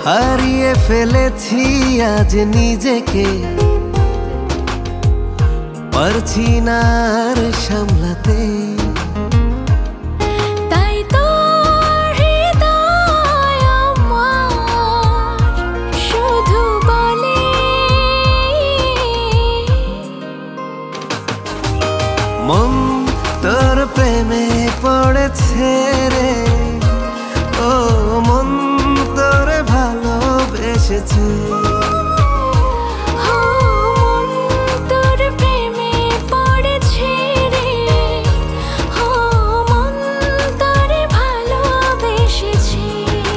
হারিয়ে ফেলেছি আজ নিজেকে, পারছি না আর সামলাতে। তাই তো হৃদয় আমার শুধু বলে, মন তোর প্রেমে পড়েছে রে, ও মন তোরে ভালোবেসেছে। মন তোর প্রেমে পড়েছে রে, মন তোরে ভালোবেসেছে।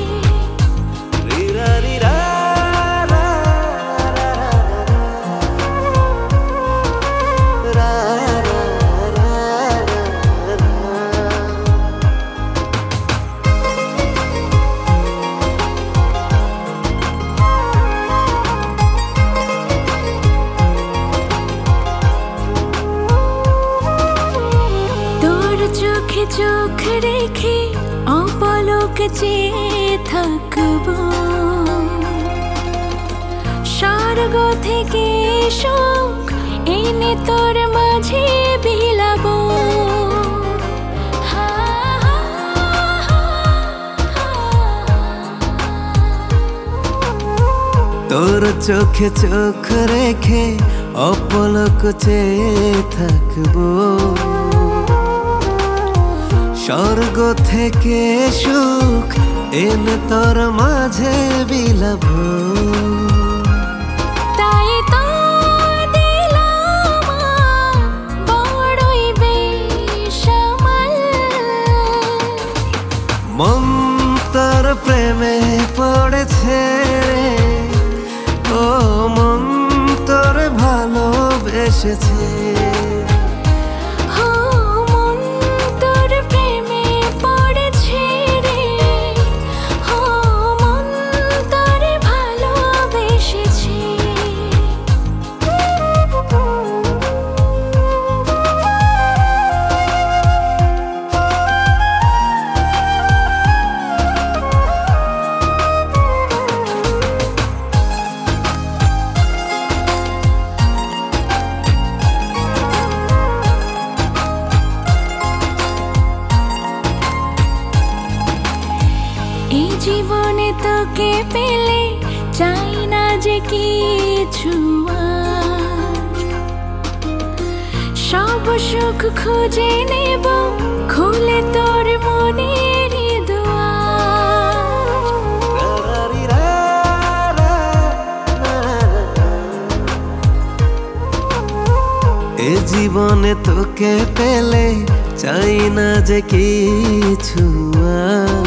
রিরা রিরা রা রা রা রা রা। তোর চোখে চোখ রেখে অপলক চেয়ে থাকবো, স্বর্গ থেকে সুখ এনে তোর মাঝে বিলাবো। তোর চোখে চোখ রেখে অপলক চেয়ে থাকবো, স্বর্গ থেকে সুখ এনে তোর মাঝে বিলাবো। তাই তো দিলাম বড়ই বেসামাল, মন তোর প্রেমে পড়েছে রে, ও মন তোর ভালোবেসেছে। মন তোর প্রেমে পড়েছে রে, মন তোরে ভালোবেসেছে। এই জীবনে তোকে পেলে চাই না যে কিছু আর, সব সুখ খুঁজে নেব খুলে তোর মনের দুয়ার। এ জীবনে তোকে পেলে চাই না যে কিছু আর,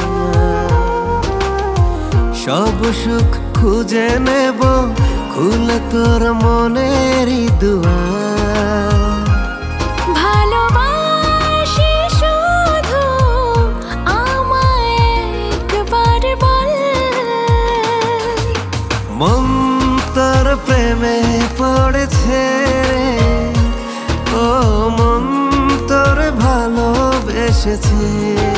সব সুখ খুঁজে নেব খুলে তোর মনেরই দুয়ার। ভালোবাসি শুধু আমায় একবার বল, মন তোর প্রেমে পড়েছে রে, ও মন তোর ভালোবেসেছে।